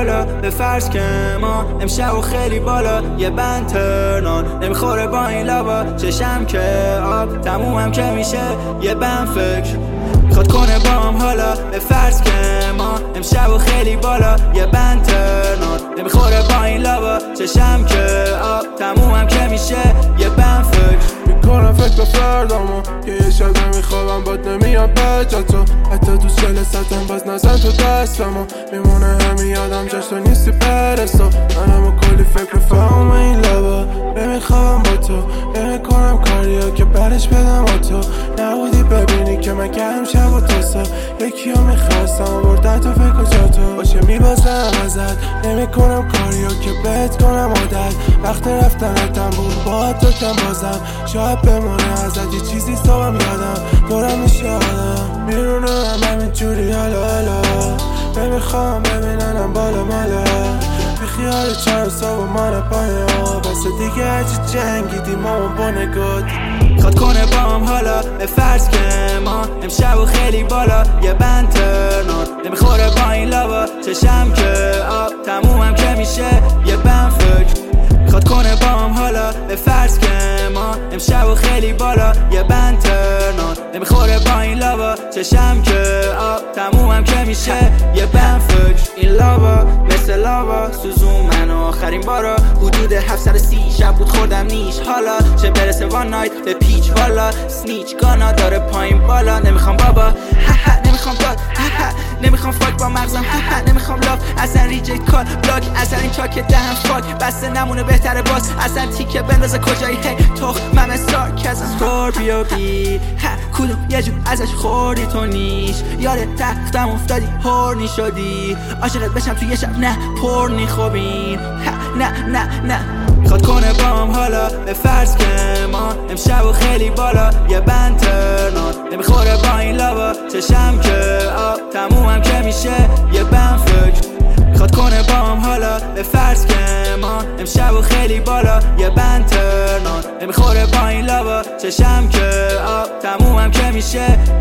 حالا به فرض که ما امشب و خیلی بالا یه بند ترنان نمیخوره با این لبا چشم که آب تمومم که میشه یه بند فکر خود کنه بام حالا به فرض که ما امشب و خیلی بالا یه بند ترنان نمیخوره با این لبا چشم که آب تمومم که میشه یه بند فکر میکنم فکر به فردامو که یه شب نمیخوابم باد نمیام بجا تو حتی تو جلستم باز نزن تو دستمو میمونه همین یادم جاش تو نیستی برسو منم کلی فکر فهم این لبا نمیخوابم با تو نمیکنم کاریا که برش بدم با تو نبودی ببینی که من کردم شب و تو سا یکی ها میخواستم و بردن تو فکر کجا تو باشه میبازم ازت نمیکنم کاریا که بهت کنم عادت وقت رفتنتم بود با تو کم بازم شاید بمونه ازت یه چیزی صبحم یادم دورم میشه آدم میرونم همین جوری حالا نمیخوام ببیننم بالا مالا بیخیال چند صبح من پایا بس دیگه هرچی جنگیدی مامان با نگات خود کنه بام حالا به فرض که ما امشب و خیلی بالا یه بند ترنان نمیخوره با این لبا چشم که آب تمومم که میشه یه بند فکر خود کنه بام حالا به فرض که ما امشب و خیلی بالا یه بند ترنان نمیخوره با این لبا چشم که آب تمومم که میشه یه بند فکر این لبا مثل لبا سوزون منو آخرین بارا حدود 730 شب بود خوردم نیش حالا چه برسه وان نایت به پیچ والا سنیچ گانا داره پایین بالا نمیخوام بابا نمیخوام داد نمیخوام فاک با مغزم نمیخوام لاف اصلا ریجکت کار بلاک اصلا این چاک دهم فاک بسته نمونه بهتره باز اصلا تیکه بندازه کجایی هی تخمم سارکزم سکورپیو بی کدوم یه جور ازش خوردی تو نیش یاد تختم افتادی هورنی شدی عاشقت بشم تو یه شب نه پرنی خوبین نه خود کنه بام حالا به فرض که ما امشب و خیلی بالا یه بند ترنان نمیخوره با این لبا چشم که آب تمومم که میشه یه بند فکر خود کنه بام حالا به فرض که ما امشب و خیلی بالا یه بند ترنان نمیخوره با این لبا چشم که آب تمومم که میشه